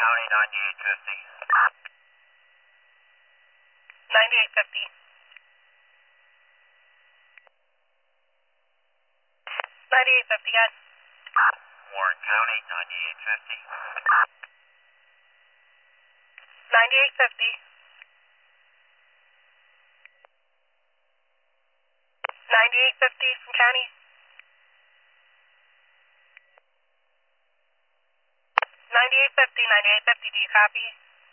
County 9850. 9850. 9850, guys. Warren County 9850. 9850. 9850 from county. 9850, 9850, do you copy?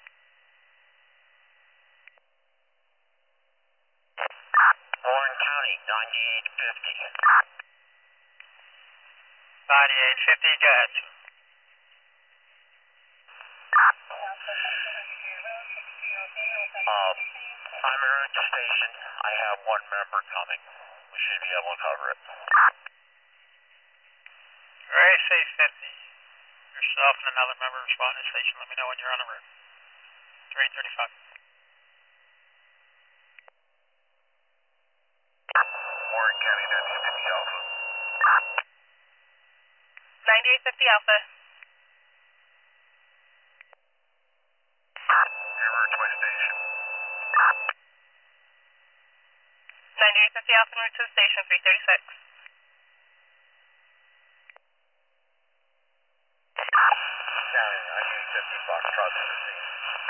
Warren County 9850. 9850, go ahead. Primary station, I have one member coming. We should be able to cover it. Very safe 50. Yourself and another member respond to the station. Let me know when you're on the route. 335. Warren County 9850 Alpha. 9850 Alpha. River Twin Station. 9850 Alpha en route to the station, 336. County 9850 Foxtrot to the scene.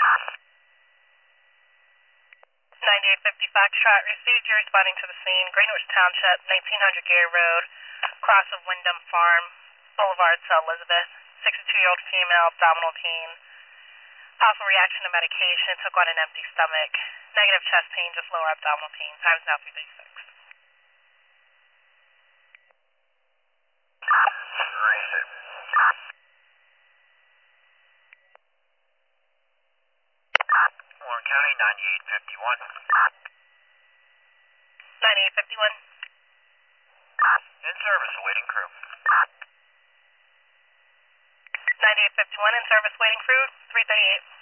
9850 Foxtrot received. You're responding to the scene. Greenwich Township, 1900 Gare Road, cross of Wyndham Farm, Boulevard, South Elizabeth. 62-year-old female, abdominal pain. Possible reaction to medication. Took on an empty stomach. Negative chest pain, just lower abdominal pain. Time is now 336. Erase it. Warren County 9851. 9851. In service, awaiting crew. 9851 in service, waiting crew, 338.